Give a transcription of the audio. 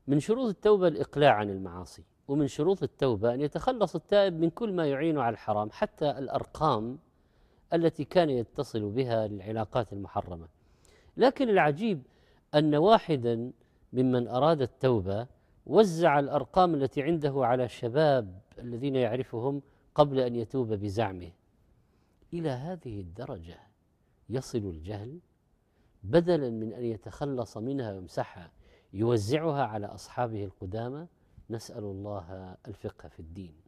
من شروط التوبة الإقلاع عن المعاصي، ومن شروط التوبة أن يتخلص التائب من كل ما يعين على الحرام، حتى الأرقام التي كان يتصل بها للعلاقات المحرمة. لكن العجيب أن واحدا ممن أراد التوبة وزع الأرقام التي عنده على الشباب الذين يعرفهم قبل أن يتوب بزعمه. إلى هذه الدرجة يصل الجهل، بدلا من أن يتخلص منها ويمسحها يوزعها على أصحابه القدامى. نسأل الله الفقه في الدين.